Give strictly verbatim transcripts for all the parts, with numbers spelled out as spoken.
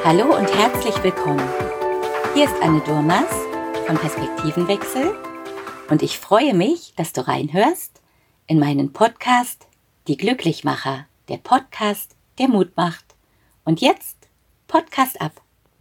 Hallo und herzlich willkommen. Hier ist Anne Durmas von Perspektivenwechsel und ich freue mich, dass du reinhörst in meinen Podcast Die Glücklichmacher, der Podcast, der Mut macht. Und jetzt Podcast ab.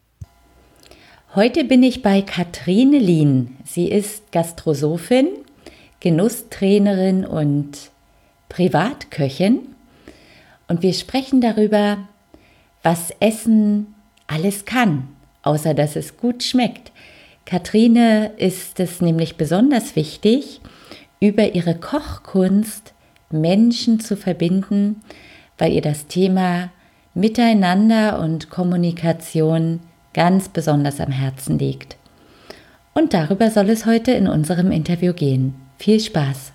Heute bin ich bei Katrine Lien. Sie ist Gastrosophin, Genusstrainerin und Privatköchin. Und wir sprechen darüber, was Essen alles kann, außer dass es gut schmeckt. Katrine ist es nämlich besonders wichtig, über ihre Kochkunst Menschen zu verbinden, weil ihr das Thema Miteinander und Kommunikation ganz besonders am Herzen liegt. Und darüber soll es heute in unserem Interview gehen. Viel Spaß!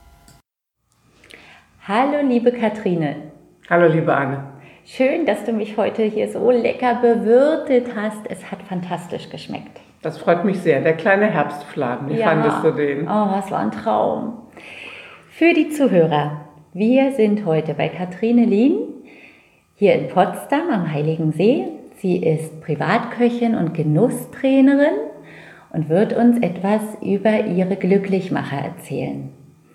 Hallo liebe Katrine. Hallo liebe Anne. Schön, dass du mich heute hier so lecker bewirtet hast. Es hat fantastisch geschmeckt. Das freut mich sehr. Der kleine Herbstfladen, wie ja. fandest du den? Oh, es war ein Traum. Für die Zuhörer, wir sind heute bei Katrine Lien hier in Potsdam am Heiligen See. Sie ist Privatköchin und Genusstrainerin und wird uns etwas über ihre Glücklichmacher erzählen.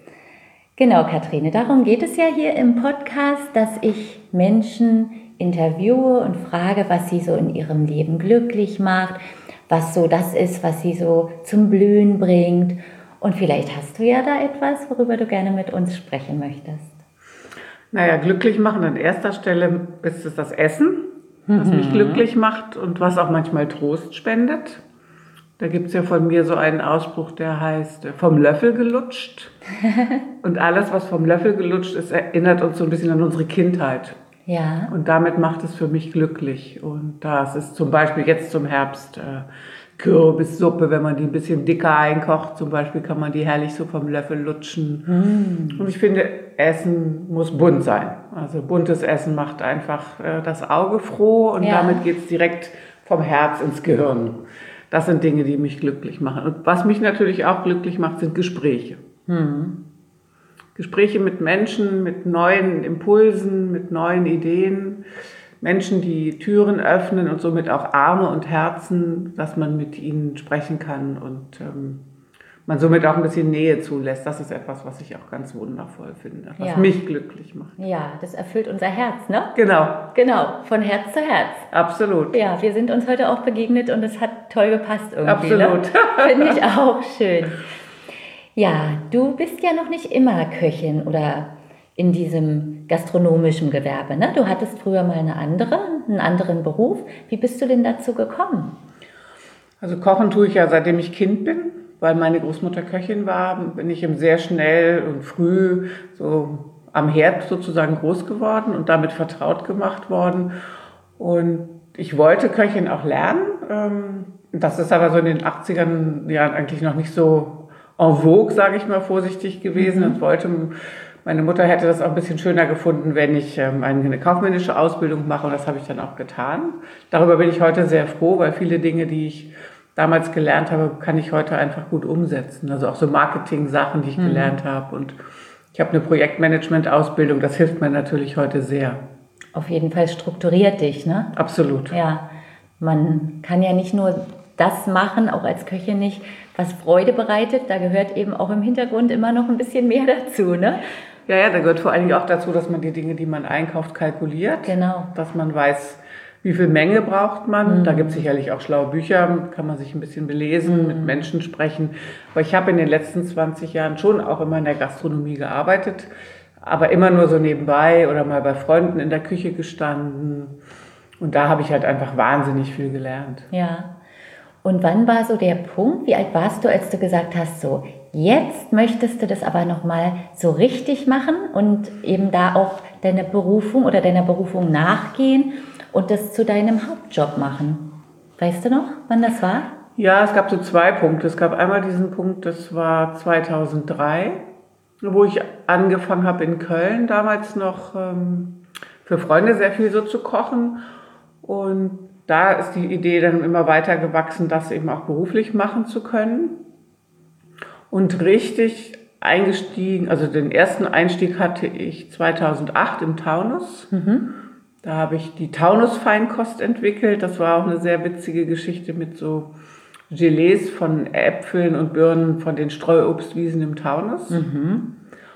Genau, Katrine, darum geht es ja hier im Podcast, dass ich Menschen interviewe und frage, was sie so in ihrem Leben glücklich macht, was so das ist, was sie so zum Blühen bringt. Und vielleicht hast du ja da etwas, worüber du gerne mit uns sprechen möchtest. Naja, glücklich machen an erster Stelle ist es das Essen, was mhm. mich glücklich macht und was auch manchmal Trost spendet. Da gibt es ja von mir so einen Ausspruch, der heißt, vom Löffel gelutscht. Und alles, was vom Löffel gelutscht ist, erinnert uns so ein bisschen an unsere Kindheit. Ja. Und damit macht es für mich glücklich. Und das ist zum Beispiel jetzt zum Herbst äh, Kürbissuppe, wenn man die ein bisschen dicker einkocht, zum Beispiel kann man die herrlich so vom Löffel lutschen. Mm. Und ich finde, Essen muss bunt sein. Also buntes Essen macht einfach äh, das Auge froh und ja. damit geht es direkt vom Herz ins Gehirn. Das sind Dinge, die mich glücklich machen. Und was mich natürlich auch glücklich macht, sind Gespräche. Hm. Gespräche mit Menschen, mit neuen Impulsen, mit neuen Ideen. Menschen, die Türen öffnen und somit auch Arme und Herzen, dass man mit ihnen sprechen kann und ähm, man somit auch ein bisschen Nähe zulässt. Das ist etwas, was ich auch ganz wundervoll finde, was ja. mich glücklich macht. Ja, das erfüllt unser Herz, ne? Genau. Genau, von Herz zu Herz. Absolut. Ja, wir sind uns heute auch begegnet und es hat toll gepasst irgendwie. Absolut. Ne? Finde ich auch schön. Ja, du bist ja noch nicht immer Köchin oder in diesem gastronomischen Gewerbe, ne? Du hattest früher mal eine andere, einen anderen Beruf. Wie bist du denn dazu gekommen? Also kochen tue ich ja, seitdem ich Kind bin. Weil meine Großmutter Köchin war, bin ich eben sehr schnell und früh so am Herd sozusagen groß geworden und damit vertraut gemacht worden. Und ich wollte Köchin auch lernen. Das ist aber so in den achtzigern Jahren eigentlich noch nicht so en vogue, sage ich mal vorsichtig gewesen. Und wollte, meine Mutter hätte das auch ein bisschen schöner gefunden, wenn ich eine kaufmännische Ausbildung mache. Und das habe ich dann auch getan. Darüber bin ich heute sehr froh, weil viele Dinge, die ich damals gelernt habe, kann ich heute einfach gut umsetzen. Also auch so Marketing-Sachen, die ich mhm. gelernt habe. Und ich habe eine Projektmanagement-Ausbildung, das hilft mir natürlich heute sehr. Auf jeden Fall strukturiert dich, ne? Absolut. Ja, man kann ja nicht nur das machen, auch als Köchin nicht, was Freude bereitet. Da gehört eben auch im Hintergrund immer noch ein bisschen mehr dazu, ne? Ja, ja, da gehört vor allen Dingen auch dazu, dass man die Dinge, die man einkauft, kalkuliert. Genau. Dass man weiß, wie viel Menge braucht man? Mhm. Da gibt es sicherlich auch schlaue Bücher, kann man sich ein bisschen belesen, mhm. mit Menschen sprechen. Aber ich habe in den letzten zwanzig Jahren schon auch immer in der Gastronomie gearbeitet, aber immer nur so nebenbei oder mal bei Freunden in der Küche gestanden. Und da habe ich halt einfach wahnsinnig viel gelernt. Ja. Und wann war so der Punkt, wie alt warst du, als du gesagt hast, so jetzt möchtest du das aber nochmal so richtig machen und eben da auch deine Berufung oder deiner Berufung nachgehen und das zu deinem Hauptjob machen? Weißt du noch, wann das war? Ja, es gab so zwei Punkte. Es gab einmal diesen Punkt, das war zweitausenddrei, wo ich angefangen habe in Köln, damals noch ähm, für Freunde sehr viel so zu kochen. Und da ist die Idee dann immer weiter gewachsen, das eben auch beruflich machen zu können. Und richtig eingestiegen, also den ersten Einstieg hatte ich zweitausendacht im Taunus. Mhm. Da habe ich die Taunus-Feinkost entwickelt. Das war auch eine sehr witzige Geschichte mit so Gelees von Äpfeln und Birnen von den Streuobstwiesen im Taunus. Mhm.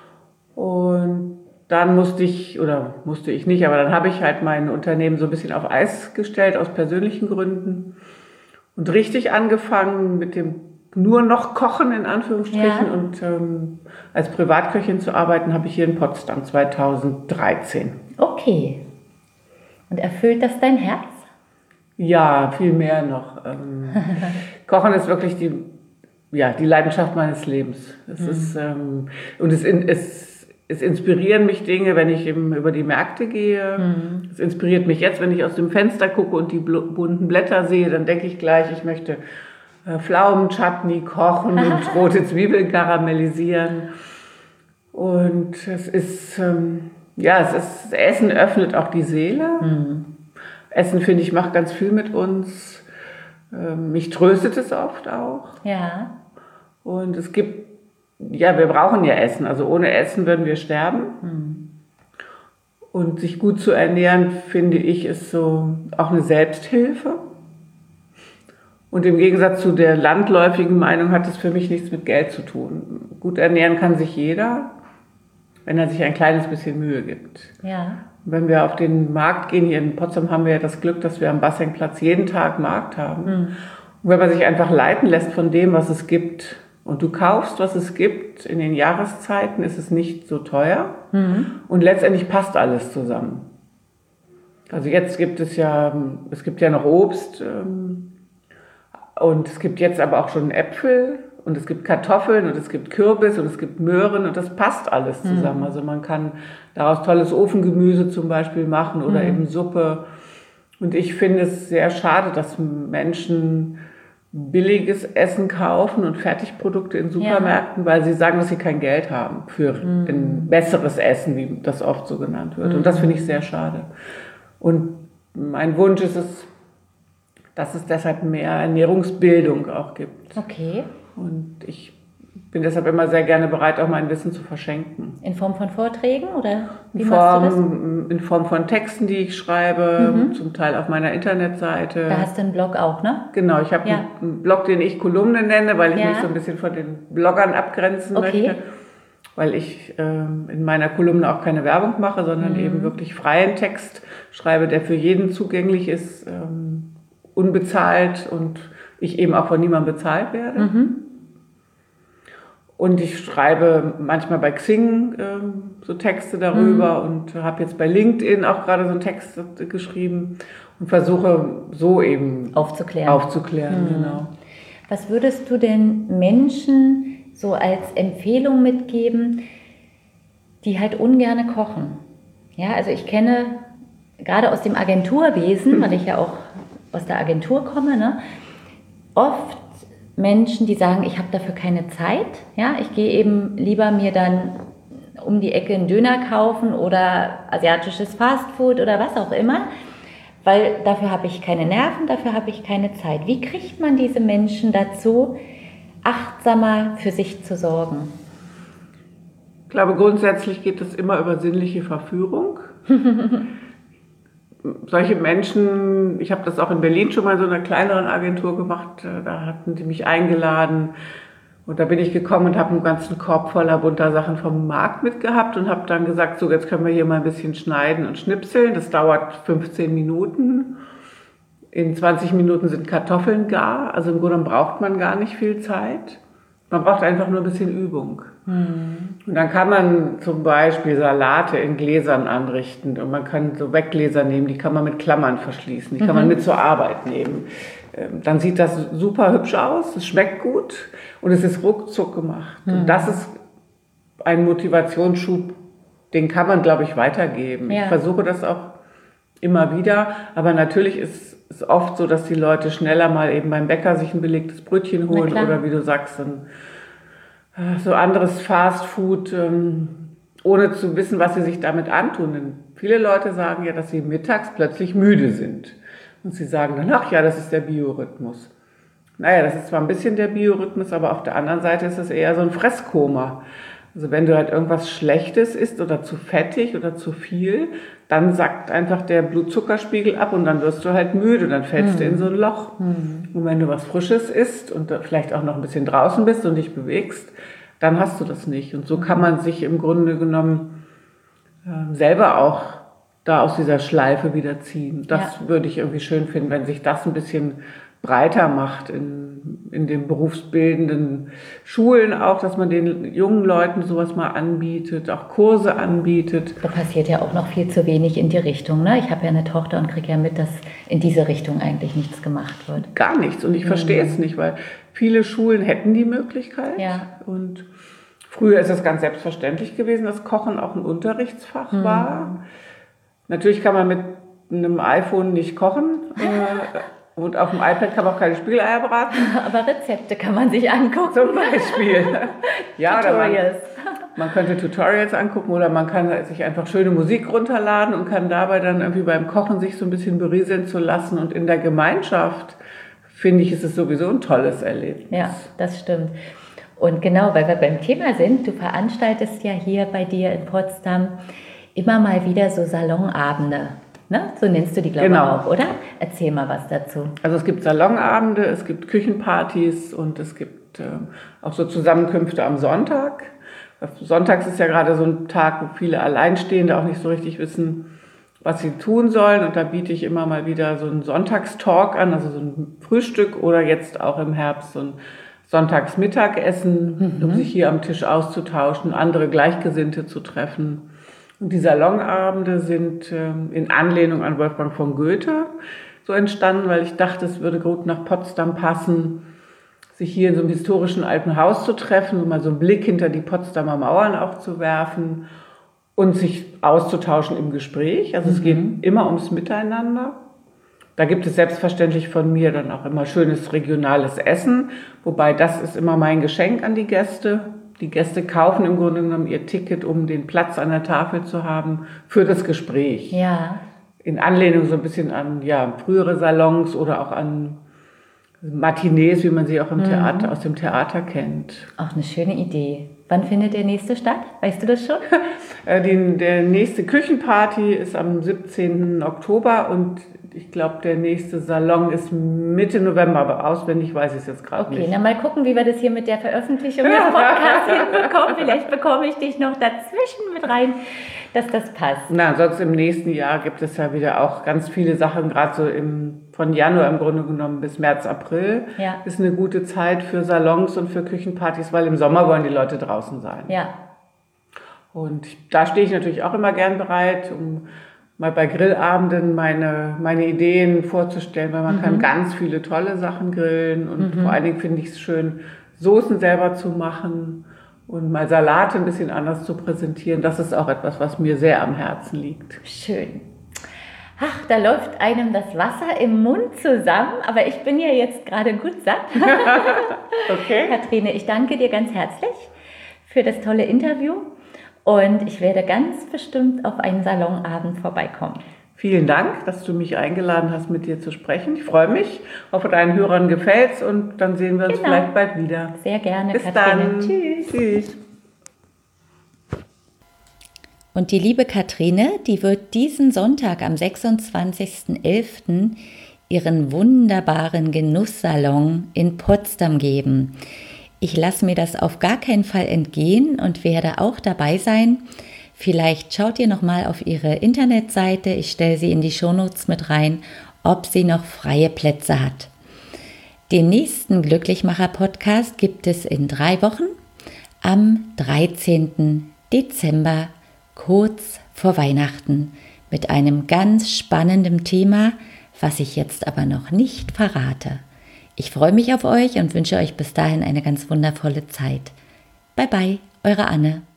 Und dann musste ich, oder musste ich nicht, aber dann habe ich halt mein Unternehmen so ein bisschen auf Eis gestellt aus persönlichen Gründen und richtig angefangen mit dem nur noch Kochen in Anführungsstrichen. Ja. Und ähm, als Privatköchin zu arbeiten habe ich hier in Potsdam zweitausenddreizehn. Okay. Und erfüllt das dein Herz? Ja, viel mehr noch. Ähm, Kochen ist wirklich die, ja, die Leidenschaft meines Lebens. Es Mhm. ist, ähm, und es, in, es, es inspirieren mich Dinge, wenn ich eben über die Märkte gehe. Mhm. Es inspiriert mich jetzt, wenn ich aus dem Fenster gucke und die bl- bunten Blätter sehe, dann denke ich gleich, ich möchte äh, Pflaumenchutney kochen und rote Zwiebeln karamellisieren. Und es ist, ähm, ja, es ist, Essen öffnet auch die Seele. Mhm. Essen, finde ich, macht ganz viel mit uns. Ähm, mich tröstet es oft auch. Ja. Und es gibt, ja, wir brauchen ja Essen. Also ohne Essen würden wir sterben. Mhm. Und sich gut zu ernähren, finde ich, ist so auch eine Selbsthilfe. Und im Gegensatz zu der landläufigen Meinung hat es für mich nichts mit Geld zu tun. Gut ernähren kann sich jeder, wenn er sich ein kleines bisschen Mühe gibt. Ja. Wenn wir auf den Markt gehen, hier in Potsdam haben wir ja das Glück, dass wir am Bassengplatz jeden Tag Markt haben. Mhm. Und wenn man sich einfach leiten lässt von dem, was es gibt, und du kaufst, was es gibt, in den Jahreszeiten ist es nicht so teuer. Mhm. Und letztendlich passt alles zusammen. Also jetzt gibt es ja, es gibt ja noch Obst, ähm, und es gibt jetzt aber auch schon Äpfel und es gibt Kartoffeln und es gibt Kürbis und es gibt Möhren und das passt alles zusammen. Mhm. Also man kann daraus tolles Ofengemüse zum Beispiel machen oder mhm. eben Suppe. Und ich finde es sehr schade, dass Menschen billiges Essen kaufen und Fertigprodukte in Supermärkten, ja. weil sie sagen, dass sie kein Geld haben für mhm. ein besseres Essen, wie das oft so genannt wird. Mhm. Und das finde ich sehr schade. Und mein Wunsch ist es, dass es deshalb mehr Ernährungsbildung auch gibt. Okay. Und ich bin deshalb immer sehr gerne bereit, auch mein Wissen zu verschenken. In Form von Vorträgen oder wie in machst du Form, in Form von Texten, die ich schreibe, mhm. zum Teil auf meiner Internetseite. Da hast du einen Blog auch, ne? Genau, ich habe ja. einen Blog, den ich Kolumne nenne, weil ich ja. mich so ein bisschen von den Bloggern abgrenzen okay. möchte. Weil ich ähm, in meiner Kolumne auch keine Werbung mache, sondern mhm. eben wirklich freien Text schreibe, der für jeden zugänglich ist, ähm, unbezahlt und ich eben auch von niemandem bezahlt werde. Mhm. Und ich schreibe manchmal bei Xing ähm, so Texte darüber mhm. und habe jetzt bei LinkedIn auch gerade so einen Text geschrieben und versuche so eben aufzuklären. aufzuklären mhm. genau. Was würdest du denn Menschen so als Empfehlung mitgeben, die halt ungerne kochen? Ja, also ich kenne gerade aus dem Agenturwesen, weil ich ja auch aus der Agentur komme, ne, oft Menschen, die sagen, ich habe dafür keine Zeit. Ja, ich gehe eben lieber mir dann um die Ecke einen Döner kaufen oder asiatisches Fastfood oder was auch immer, weil dafür habe ich keine Nerven, dafür habe ich keine Zeit. Wie kriegt man diese Menschen dazu, achtsamer für sich zu sorgen? Ich glaube, grundsätzlich geht es immer über sinnliche Verführung. Solche Menschen, ich habe das auch in Berlin schon mal in so einer kleineren Agentur gemacht, da hatten die mich eingeladen und da bin ich gekommen und habe einen ganzen Korb voller bunter Sachen vom Markt mitgehabt und habe dann gesagt, so jetzt können wir hier mal ein bisschen schneiden und schnipseln, das dauert fünfzehn Minuten, in zwanzig Minuten sind Kartoffeln gar, also im Grunde braucht man gar nicht viel Zeit, man braucht einfach nur ein bisschen Übung. Mhm. Und dann kann man zum Beispiel Salate in Gläsern anrichten und man kann so Weggläser nehmen, die kann man mit Klammern verschließen, die kann mhm. man mit zur Arbeit nehmen. Dann sieht das super hübsch aus, es schmeckt gut und es ist ruckzuck gemacht. Mhm. Und das ist ein Motivationsschub, den kann man, glaube ich, weitergeben. Ja. Ich versuche das auch immer wieder, aber natürlich ist es oft so, dass die Leute schneller mal eben beim Bäcker sich ein belegtes Brötchen holen oder wie du sagst, dann so anderes Fastfood, ähm, ohne zu wissen, was sie sich damit antun. Denn viele Leute sagen ja, dass sie mittags plötzlich müde sind. Und sie sagen dann, ach ja, das ist der Biorhythmus. Naja, das ist zwar ein bisschen der Biorhythmus, aber auf der anderen Seite ist es eher so ein Fresskoma. Also wenn du halt irgendwas Schlechtes isst oder zu fettig oder zu viel, dann sackt einfach der Blutzuckerspiegel ab und dann wirst du halt müde, dann fällst mhm. du in so ein Loch. Mhm. Und wenn du was Frisches isst und vielleicht auch noch ein bisschen draußen bist und dich bewegst, dann hast du das nicht. Und so kann man sich im Grunde genommen äh, selber auch da aus dieser Schleife wieder ziehen. Das ja. würde ich irgendwie schön finden, wenn sich das ein bisschen breiter macht in, in den berufsbildenden Schulen auch, dass man den jungen Leuten sowas mal anbietet, auch Kurse anbietet. Da passiert ja auch noch viel zu wenig in die Richtung. Ne? Ich habe ja eine Tochter und kriege ja mit, dass in diese Richtung eigentlich nichts gemacht wird. Gar nichts und ich mhm. verstehe es nicht, weil viele Schulen hätten die Möglichkeit ja. und früher ist es ganz selbstverständlich gewesen, dass Kochen auch ein Unterrichtsfach mhm. war. Natürlich kann man mit einem iPhone nicht kochen. Äh, Und auf dem iPad kann man auch keine Spiegeleier braten. Aber Rezepte kann man sich angucken. Zum Beispiel. Ja, Tutorials. Man, man könnte Tutorials angucken oder man kann sich einfach schöne Musik runterladen und kann dabei dann irgendwie beim Kochen sich so ein bisschen berieseln zu lassen. Und in der Gemeinschaft, finde ich, ist es sowieso ein tolles Erlebnis. Ja, das stimmt. Und genau, weil wir beim Thema sind, du veranstaltest ja hier bei dir in Potsdam immer mal wieder so Salonabende. Ne? So nennst du die, glaube ich, genau. auch, oder? Erzähl mal was dazu. Also es gibt Salonabende, es gibt Küchenpartys und es gibt äh, auch so Zusammenkünfte am Sonntag. Sonntags ist ja gerade so ein Tag, wo viele Alleinstehende auch nicht so richtig wissen, was sie tun sollen. Und da biete ich immer mal wieder so einen Sonntagstalk an, also so ein Frühstück oder jetzt auch im Herbst so ein Sonntagsmittagessen, mhm. um sich hier am Tisch auszutauschen, andere Gleichgesinnte zu treffen. Und die Salonabende sind ähm, in Anlehnung an Wolfgang von Goethe so entstanden, weil ich dachte, es würde gut nach Potsdam passen, sich hier in so einem historischen alten Haus zu treffen und mal so einen Blick hinter die Potsdamer Mauern auch zu werfen und sich auszutauschen im Gespräch. Also mhm. es geht immer ums Miteinander. Da gibt es selbstverständlich von mir dann auch immer schönes regionales Essen, wobei das ist immer mein Geschenk an die Gäste. Die Gäste kaufen im Grunde genommen ihr Ticket, um den Platz an der Tafel zu haben für das Gespräch. Ja. In Anlehnung so ein bisschen an ja, frühere Salons oder auch an Matinees, wie man sie auch im Theater, mhm. aus dem Theater kennt. Auch eine schöne Idee. Wann findet der nächste statt? Weißt du das schon? Die, der nächste Küchenparty ist am siebzehnten Oktober und ich glaube, der nächste Salon ist Mitte November, aber auswendig weiß ich es jetzt gerade okay, nicht. Okay, na mal gucken, wie wir das hier mit der Veröffentlichung des Podcasts hinbekommen. Vielleicht bekomme ich dich noch dazwischen mit rein, dass das passt. Na, sonst im nächsten Jahr gibt es ja wieder auch ganz viele Sachen, gerade so im, von Januar im Grunde genommen bis März, April. Ja. Ist eine gute Zeit für Salons und für Küchenpartys, weil im Sommer wollen die Leute draußen sein. Ja. Und da stehe ich natürlich auch immer gern bereit, um mal bei Grillabenden meine, meine Ideen vorzustellen, weil man mhm. kann ganz viele tolle Sachen grillen und mhm. vor allen Dingen finde ich es schön, Soßen selber zu machen und mal Salate ein bisschen anders zu präsentieren. Das ist auch etwas, was mir sehr am Herzen liegt. Schön. Ach, da läuft einem das Wasser im Mund zusammen, aber ich bin ja jetzt gerade gut satt. Okay. Kathrine, ich danke dir ganz herzlich für das tolle Interview. Und ich werde ganz bestimmt auf einen Salonabend vorbeikommen. Vielen Dank, dass du mich eingeladen hast, mit dir zu sprechen. Ich freue mich, hoffe deinen Hörern gefällt's und dann sehen wir uns genau. vielleicht bald wieder. Sehr gerne, Bis Kathrine. Dann. Tschüss. Tschüss. Und die liebe Kathrine, die wird diesen Sonntag am sechsundzwanzigsten elften ihren wunderbaren Genusssalon in Potsdam geben. Ich lasse mir das auf gar keinen Fall entgehen und werde auch dabei sein. Vielleicht schaut ihr nochmal auf ihre Internetseite, ich stelle sie in die Shownotes mit rein, ob sie noch freie Plätze hat. Den nächsten Glücklichmacher-Podcast gibt es in drei Wochen am dreizehnten Dezember, kurz vor Weihnachten, mit einem ganz spannenden Thema, was ich jetzt aber noch nicht verrate. Ich freue mich auf euch und wünsche euch bis dahin eine ganz wundervolle Zeit. Bye bye, eure Anne.